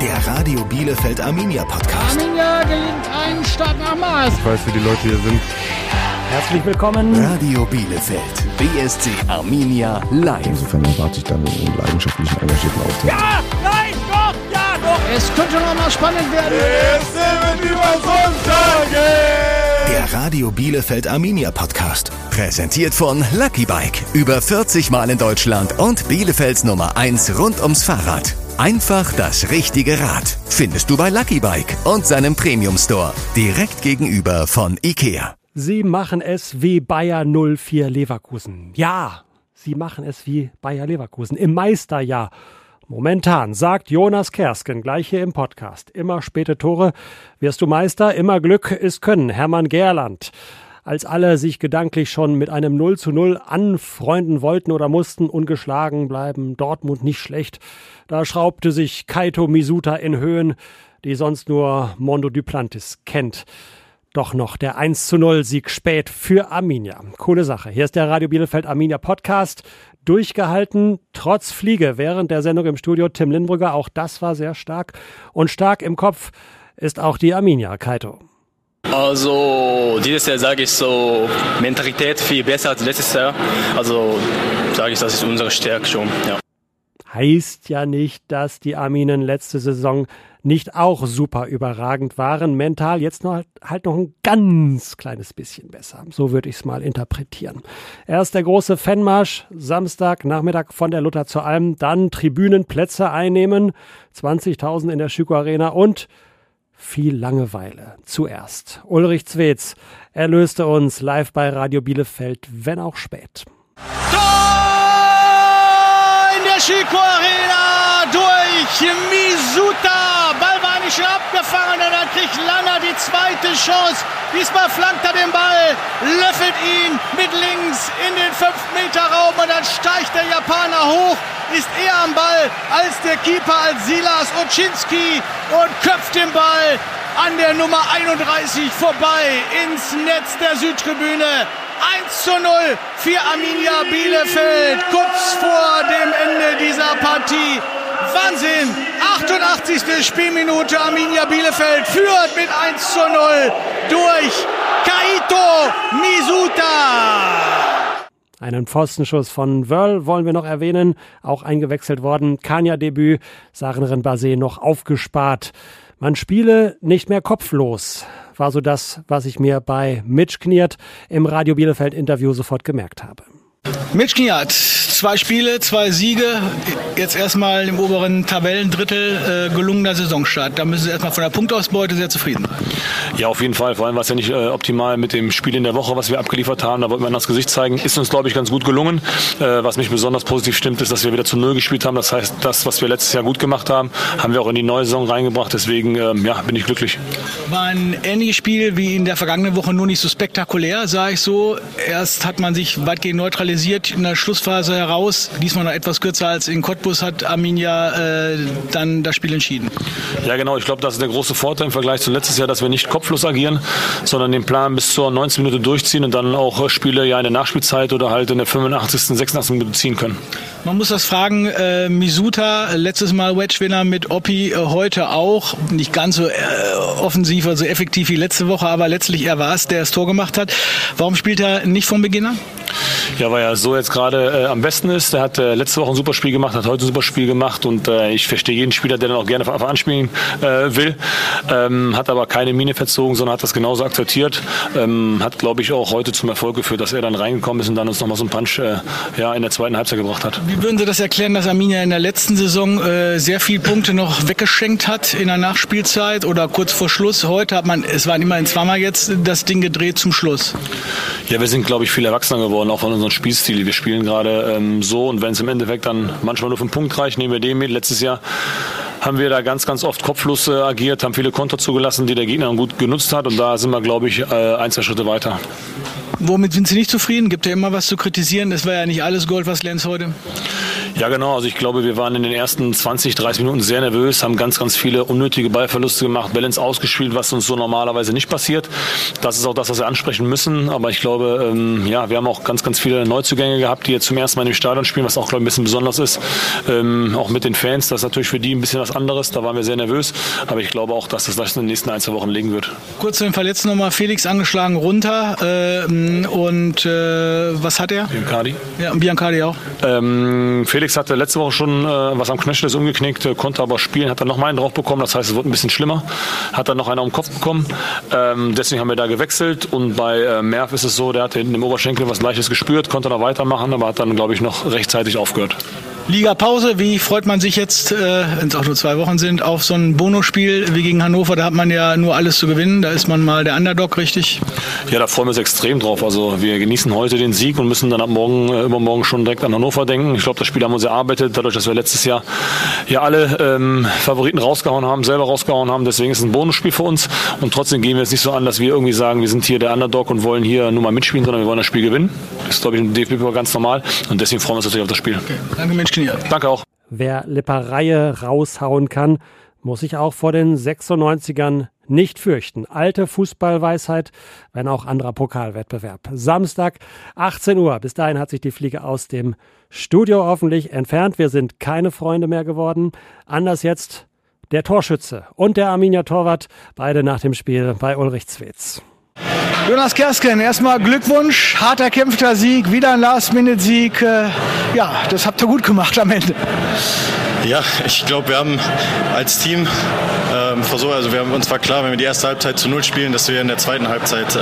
Der Radio Bielefeld Arminia Podcast. Arminia gelingt ein Start nach Maß. Ich weiß, wie die Leute hier sind. Herzlich willkommen. Radio Bielefeld. BSC Arminia live. Insofern erwarte ich dann einen leidenschaftlichen, engagierten Auftritt. Ja, nein, doch, ja, doch. Es könnte noch mal spannend werden. Der Radio Bielefeld Arminia Podcast. Präsentiert von Lucky Bike. Über 40 Mal in Deutschland und Bielefelds Nummer 1 rund ums Fahrrad. Einfach das richtige Rad. Findest du bei Lucky Bike und seinem Premium Store. Direkt gegenüber von IKEA. Sie machen es wie Bayer 04 Leverkusen. Ja, sie machen es wie Bayer Leverkusen im Meisterjahr. Momentan, sagt Jonas Kersken, gleich hier im Podcast. Immer späte Tore, wirst du Meister, immer Glück ist Können. Hermann Gerland. Als alle sich gedanklich schon mit einem 0:0 anfreunden wollten oder mussten, ungeschlagen bleiben, Dortmund nicht schlecht. Da schraubte sich Kaito Misuta in Höhen, die sonst nur Mondo Duplantis kennt. Doch noch der 1:0 spät für Arminia. Coole Sache. Hier ist der Radio Bielefeld Arminia Podcast. Durchgehalten, trotz Fliege, während der Sendung im Studio Tim Lindbrügger. Auch das war sehr stark. Und stark im Kopf ist auch die Arminia, Kaito. Also dieses Jahr sage ich so, Mentalität viel besser als letztes Jahr. Also sage ich, das ist unsere Stärke schon. Ja. Heißt ja nicht, dass die Arminen letzte Saison nicht auch super überragend waren. Mental jetzt noch halt noch ein ganz kleines bisschen besser. So würde ich es mal interpretieren. Erst der große Fanmarsch, Samstagnachmittag von der Luther zur Alm, dann Tribünenplätze einnehmen, 20.000 in der Schüko Arena und viel Langeweile. Zuerst Ulrich Zwetz, er löste uns live bei Radio Bielefeld, wenn auch spät. Tor in der Schüko Arena durch Misuta. Ball war nicht schon abgefangen und dann kriegt Lanner die zweite Chance. Diesmal flankt er den Ball, löffelt ihn mit links in den 5-Meter-Raum und dann steigt der Japaner hoch, ist eher am Ball als der Keeper, als Silas Oczynski und köpft den Ball an der Nummer 31 vorbei ins Netz der Südtribüne. 1:0 für Arminia Bielefeld, kurz vor dem Ende dieser Partie. Wahnsinn! 88. Spielminute, Arminia Bielefeld führt mit 1:0 durch Kaito Misuta. Einen Pfostenschuss von Wörl wollen wir noch erwähnen, auch eingewechselt worden. Kania-Debüt, Sarnerin Basé noch aufgespart. Man spiele nicht mehr kopflos, war so das, was ich mir bei Mitch Kniert im Radio Bielefeld Interview sofort gemerkt habe. Mitch Kniert, 2 Spiele, 2 Siege, jetzt erstmal im oberen Tabellendrittel, gelungener Saisonstart. Da müssen Sie erstmal von der Punktausbeute sehr zufrieden sein. Ja, auf jeden Fall. Vor allem war es ja nicht optimal mit dem Spiel in der Woche, was wir abgeliefert haben. Da wollten wir das Gesicht zeigen. Ist uns, glaube ich, ganz gut gelungen. Was mich besonders positiv stimmt, ist, dass wir wieder zu 0 gespielt haben. Das heißt, das, was wir letztes Jahr gut gemacht haben, haben wir auch in die neue Saison reingebracht. Deswegen bin ich glücklich. War ein ähnliches Spiel wie in der vergangenen Woche, nur nicht so spektakulär, sage ich so. Erst hat man sich weitgehend neutralisiert in der Schlussphase heraus. Diesmal noch etwas kürzer als in Cottbus hat Arminia dann das Spiel entschieden. Ja, genau. Ich glaube, das ist der große Vorteil im Vergleich zu letztes Jahr, dass wir nicht kopflos agieren, sondern den Plan bis zur 90 Minute durchziehen und dann auch Spiele ja in der Nachspielzeit oder halt in der 85., 86. Minute ziehen können. Man muss das fragen, Misuta, letztes Mal Wedge-Winner mit Oppi, heute auch. Nicht ganz so offensiv, also effektiv wie letzte Woche, aber letztlich er war es, der das Tor gemacht hat. Warum spielt er nicht vom Beginn an? Ja, weil er so jetzt gerade am besten ist. Der hat letzte Woche ein super Spiel gemacht, hat heute ein super Spiel gemacht und ich verstehe jeden Spieler, der dann auch gerne von Anfang an spielen will. Hat aber keine Miene verzogen, sondern hat das genauso akzeptiert. Hat, glaube ich, auch heute zum Erfolg geführt, dass er dann reingekommen ist und dann uns nochmal so einen Punch in der zweiten Halbzeit gebracht hat. Wie würden Sie das erklären, dass Arminia in der letzten Saison sehr viele Punkte noch weggeschenkt hat in der Nachspielzeit oder kurz vor Schluss? Heute hat man, es waren immerhin zweimal jetzt, das Ding gedreht zum Schluss. Ja, wir sind, glaube ich, viel erwachsener geworden, auch von unserem Spielstil. Wir spielen gerade so und wenn es im Endeffekt dann manchmal nur für einen Punkt reicht, nehmen wir den mit. Letztes Jahr haben wir da ganz, ganz oft kopflos agiert, haben viele Konter zugelassen, die der Gegner gut genutzt hat und da sind wir, glaube ich, 1-2 Schritte weiter. Womit sind Sie nicht zufrieden? Gibt ja immer was zu kritisieren. Das war ja nicht alles Gold, was glänzt heute. Ja, genau. Also ich glaube, wir waren in den ersten 20, 30 Minuten sehr nervös, haben ganz, ganz viele unnötige Ballverluste gemacht, Bälle ins Ausgespielt, was uns so normalerweise nicht passiert. Das ist auch das, was wir ansprechen müssen. Aber ich glaube, wir haben auch ganz, ganz viele Neuzugänge gehabt, die jetzt zum ersten Mal im Stadion spielen, was auch, glaube ich, ein bisschen besonders ist. Auch mit den Fans, das ist natürlich für die ein bisschen was anderes. Da waren wir sehr nervös. Aber ich glaube auch, dass das in den nächsten 1-2 Wochen liegen wird. Kurz zu den Verletzten nochmal. Felix angeschlagen runter. Was hat er? Biancardi. Ja, und Biancardi auch. Felix hatte letzte Woche schon was am Knöchel, ist umgeknickt, konnte aber spielen, hat dann noch mal einen drauf bekommen, das heißt, es wurde ein bisschen schlimmer, hat dann noch einen auf den Kopf bekommen, deswegen haben wir da gewechselt und bei Merv ist es so, der hatte hinten im Oberschenkel was Leichtes gespürt, konnte noch weitermachen, aber hat dann, glaube ich, noch rechtzeitig aufgehört. Liga-Pause, wie freut man sich jetzt, wenn es auch nur 2 Wochen sind, auf so ein Bono-Spiel wie gegen Hannover? Da hat man ja nur alles zu gewinnen, da ist man mal der Underdog, richtig? Ja, da freuen wir uns extrem drauf. Also wir genießen heute den Sieg und müssen dann ab morgen, übermorgen schon direkt an Hannover denken. Ich glaube, das Spiel haben wir uns erarbeitet, dadurch, dass wir letztes Jahr ja alle Favoriten rausgehauen haben, selber rausgehauen haben. Deswegen ist es ein Bonusspiel für uns und trotzdem gehen wir jetzt nicht so an, dass wir irgendwie sagen, wir sind hier der Underdog und wollen hier nur mal mitspielen, sondern wir wollen das Spiel gewinnen. Das ist, glaube ich, im DFB ganz normal und deswegen freuen wir uns natürlich auf das Spiel. Okay. Danke, Mensch. Danke auch. Wer Lippereie raushauen kann, muss sich auch vor den 96ern nicht fürchten. Alte Fußballweisheit, wenn auch anderer Pokalwettbewerb. Samstag, 18 Uhr. Bis dahin hat sich die Fliege aus dem Studio hoffentlich entfernt. Wir sind keine Freunde mehr geworden. Anders jetzt der Torschütze und der Arminia Torwart. Beide nach dem Spiel bei Ulrich Zwetz. Jonas Kersken, erstmal Glückwunsch, hart erkämpfter Sieg, wieder ein Last-Minute-Sieg. Ja, das habt ihr gut gemacht am Ende. Ja, ich glaube, wir haben als Team versucht, also uns war klar, wenn wir die erste Halbzeit zu 0 spielen, dass wir in der zweiten Halbzeit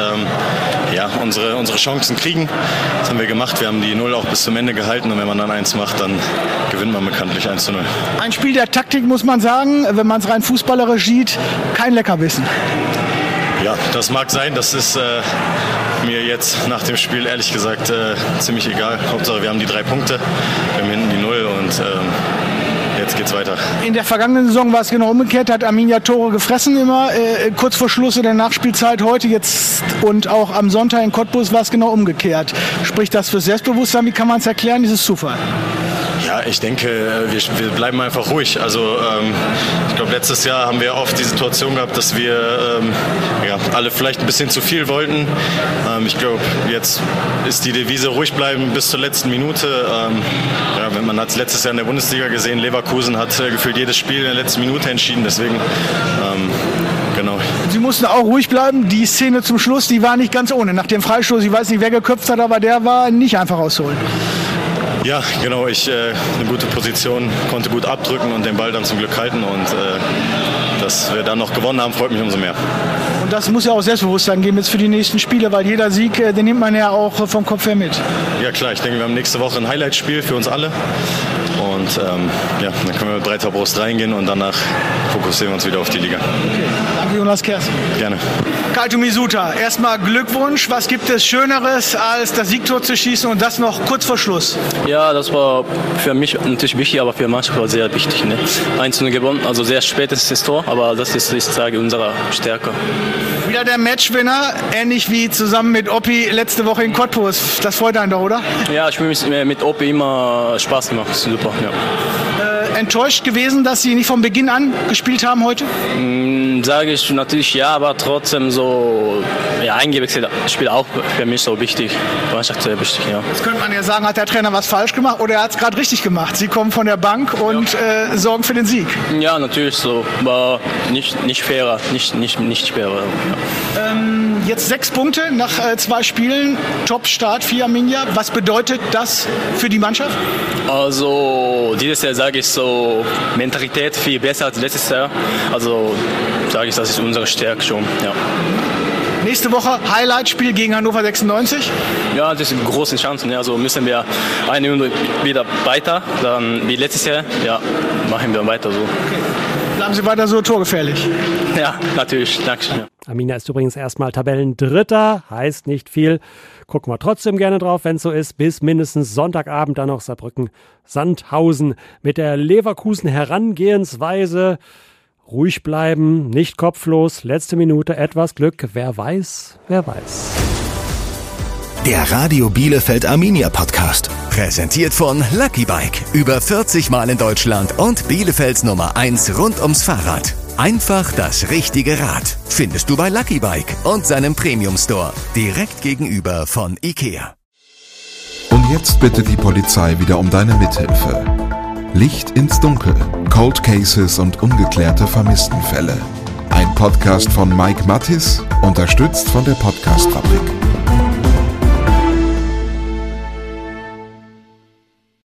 unsere Chancen kriegen. Das haben wir gemacht, wir haben die 0 auch bis zum Ende gehalten und wenn man dann 1 macht, dann gewinnt man bekanntlich 1-0. Ein Spiel der Taktik, muss man sagen, wenn man es rein fußballerisch sieht, kein Leckerbissen. Ja, das mag sein, das ist mir jetzt nach dem Spiel ehrlich gesagt ziemlich egal. Hauptsache wir haben die 3 Punkte, wir haben hinten die 0 und jetzt geht's weiter. In der vergangenen Saison war es genau umgekehrt, hat Arminia Tore gefressen immer, kurz vor Schluss in der Nachspielzeit heute jetzt und auch am Sonntag in Cottbus war es genau umgekehrt. Spricht das für Selbstbewusstsein, wie kann man es erklären, dieses Zufall? Ja, ich denke, wir bleiben einfach ruhig. Also ich glaube, letztes Jahr haben wir oft die Situation gehabt, dass wir alle vielleicht ein bisschen zu viel wollten. Ich glaube, jetzt ist die Devise ruhig bleiben bis zur letzten Minute. Man hat es letztes Jahr in der Bundesliga gesehen, Leverkusen hat gefühlt jedes Spiel in der letzten Minute entschieden. Deswegen, genau. Sie mussten auch ruhig bleiben. Die Szene zum Schluss, die war nicht ganz ohne. Nach dem Freistoß, ich weiß nicht, wer geköpft hat, aber der war nicht einfach rausholen. Ja, genau, ich eine gute Position, konnte gut abdrücken und den Ball dann zum Glück halten und dass wir dann noch gewonnen haben, freut mich umso mehr. Und das muss ja auch Selbstbewusstsein geben jetzt für die nächsten Spiele, weil jeder Sieg, den nimmt man ja auch vom Kopf her mit. Ja klar, ich denke, wir haben nächste Woche ein Highlight-Spiel für uns alle und dann können wir mit breiter Brust reingehen und danach fokussieren wir uns wieder auf die Liga. Okay. Danke, Jonas Kersken. Gerne. Kaito Misuta, erstmal Glückwunsch. Was gibt es Schöneres, als das Siegtor zu schießen und das noch kurz vor Schluss? Ja, das war für mich natürlich wichtig, aber für die Mannschaft war sehr wichtig. Ne? 1-0 gewonnen, also sehr spätes das Tor, aber das ist, ich sage, unsere Stärke. Wieder der Matchwinner, ähnlich wie zusammen mit Oppi letzte Woche in Cottbus. Das freut einen doch, oder? Ja, ich habe mit Oppi immer Spaß gemacht, super. Ja. Enttäuscht gewesen, dass Sie nicht von Beginn an gespielt haben heute? Sage ich natürlich ja, aber trotzdem so eingewechselt spielt auch für mich so wichtig. Mannschaft sehr wichtig, ja. Jetzt könnte man ja sagen, hat der Trainer was falsch gemacht oder er hat es gerade richtig gemacht. Sie kommen von der Bank und sorgen für den Sieg. Ja, natürlich so, aber nicht fairer, nicht fairer. Ja. Jetzt 6 Punkte nach 2 Spielen, Top-Start für Arminia. Was bedeutet das für die Mannschaft? Also dieses Jahr sage ich so, Mentalität viel besser als letztes Jahr. Also sage ich, das ist unsere Stärke schon. Ja. Nächste Woche Highlight-Spiel gegen Hannover 96. Ja, das sind große Chancen. Also müssen wir eine Runde wieder weiter, dann wie letztes Jahr, ja, machen wir weiter so. Okay. Bleiben Sie weiter so torgefährlich. Ja, natürlich. Danke. Ja. Arminia ist übrigens erstmal Tabellendritter, heißt nicht viel. Gucken wir trotzdem gerne drauf, wenn es so ist. Bis mindestens Sonntagabend dann noch Saarbrücken-Sandhausen mit der Leverkusen-Herangehensweise. Ruhig bleiben, nicht kopflos, letzte Minute etwas Glück. Wer weiß, wer weiß. Der Radio Bielefeld Arminia Podcast. Präsentiert von Lucky Bike. Über 40 Mal in Deutschland und Bielefelds Nummer 1 rund ums Fahrrad. Einfach das richtige Rad. Findest du bei Lucky Bike und seinem Premium Store. Direkt gegenüber von IKEA. Und jetzt bitte die Polizei wieder um deine Mithilfe. Licht ins Dunkel. Cold Cases und ungeklärte Vermisstenfälle. Ein Podcast von Mike Mattis, unterstützt von der Podcast-Fabrik.